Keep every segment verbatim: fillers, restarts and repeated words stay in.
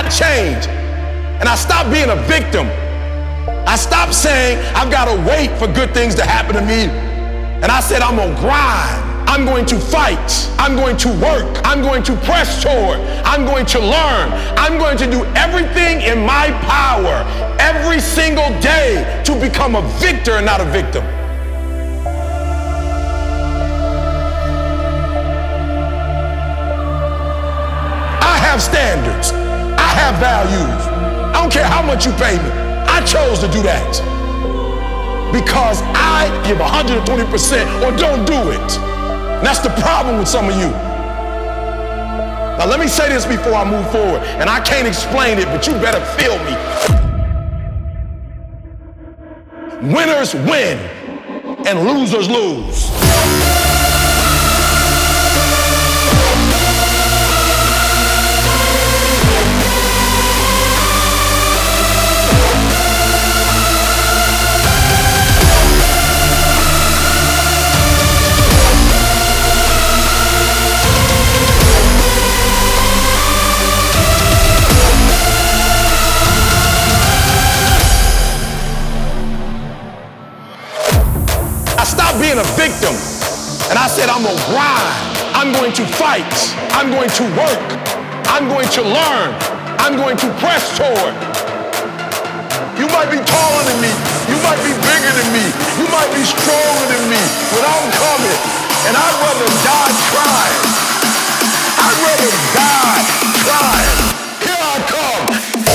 I changed and I stopped being a victim. I stopped saying I've got to wait for good things to happen to me. And I said, I'm gonna grind. I'm going to fight. I'm going to work. I'm going to press toward. I'm going to learn. I'm going to do everything in my power every single day to become a victor and not a victim. I have standards. I have values. I don't care how much you pay me. I chose to do that because I give one hundred twenty percent or don't do it. And that's the problem with some of you. Now let me say this before I move forward, and I can't explain it, but you better feel me. Winners win and losers lose. Being a victim, and I said I'm gonna grind, I'm going to fight, I'm going to work, I'm going to learn, I'm going to press toward. You might be taller than me, you might be bigger than me, you might be stronger than me, but I'm coming, and I'd rather die trying. I'd rather die trying. Here I come.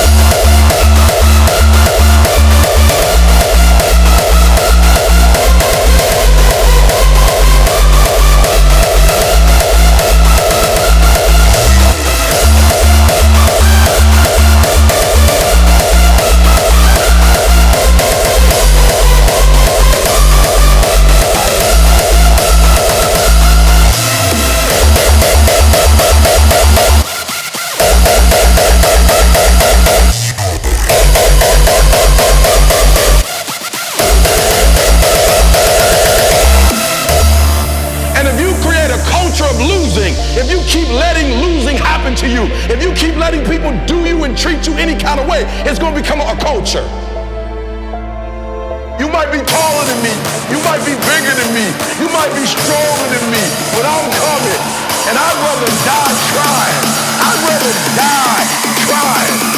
If you keep letting losing happen to you, if you keep letting people do you and treat you any kind of way, it's going to become a culture. You might be taller than me, you might be bigger than me, you might be stronger than me, but I'm coming, and I'd rather die trying. I'd rather die trying.